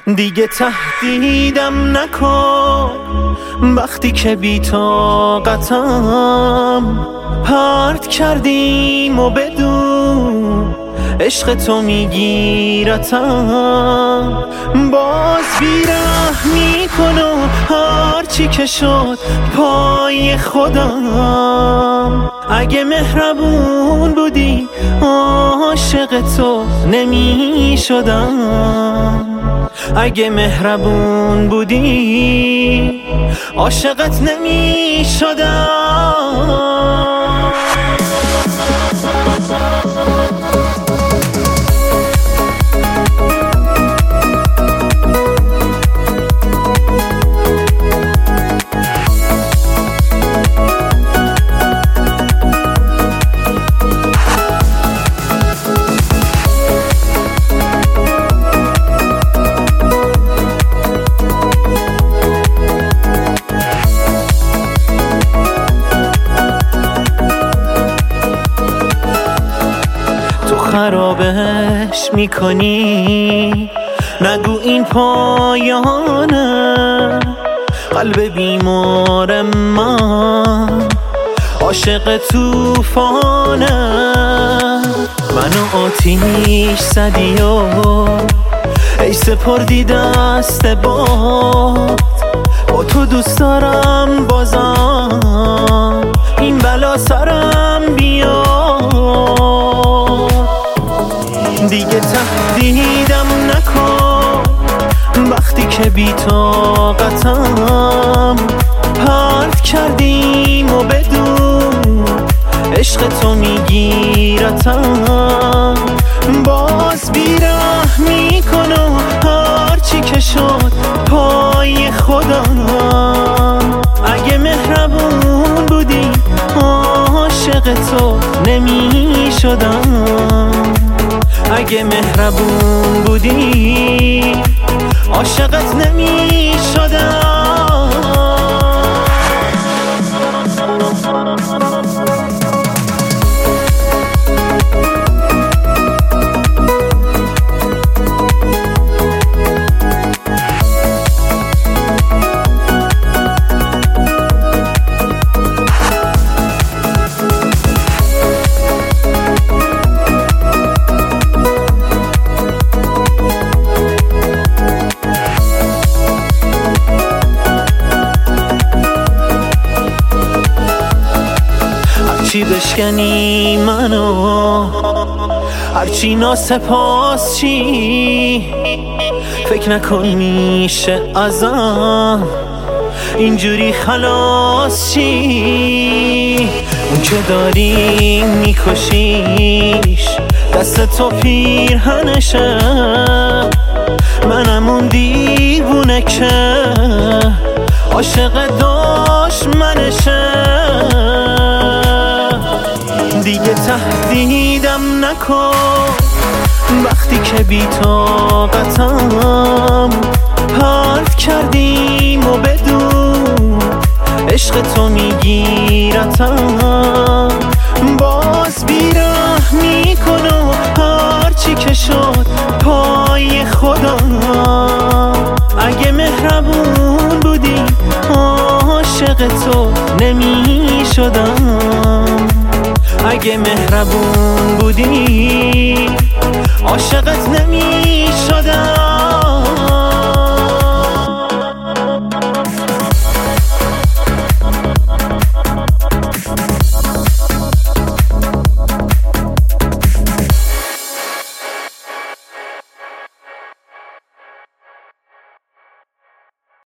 دیگه تهدیدم نکن وقتی که بی طاقتم پرت کردیم و بدون عشق تو میگیرتم. باز بیرحمی کن و هرچی که شد پای خودم. اگه مهربون بودی عاشق تو نمی شدم. اگه مهربون بودی عاشقت نمی شدم. خرابش میکنی نگو این پایانه. قلب بیمار من عاشق توفانه. منو آتیش زدی و ای سپردی دست باد. با تو دوست دارم بازم این بلا سرم بیاد. دیگه تهدیدم نکن وقتی که بی طاقتم پرت کردیم و بدون عشق تو میگیرتم. باز بیرحمی کن و هرچی که شد پای خودم. اگه مهربون بودی عاشق تو نمی شدم. اگه مهربون بودی عاشقت نمی شدم. هرچی بشکنی منو هرچی ناسپاس چی فکر نکن میشه ازم اینجوری خلاص چی. اون که داری میکشیش دست تو پیرهنشه. منم اون دیوونه که عاشق دشمنشه. دیگه تهدیدم نکن وقتی که بی طاقتم پرت کردیم و بدون عشق تو میگیرتم. باز بیرحمی کن و هرچی که شد پای خودم. اگه مهربون بودی عاشق تو نمی شدم. اگه مهربون بودی عاشقت نمی شدم.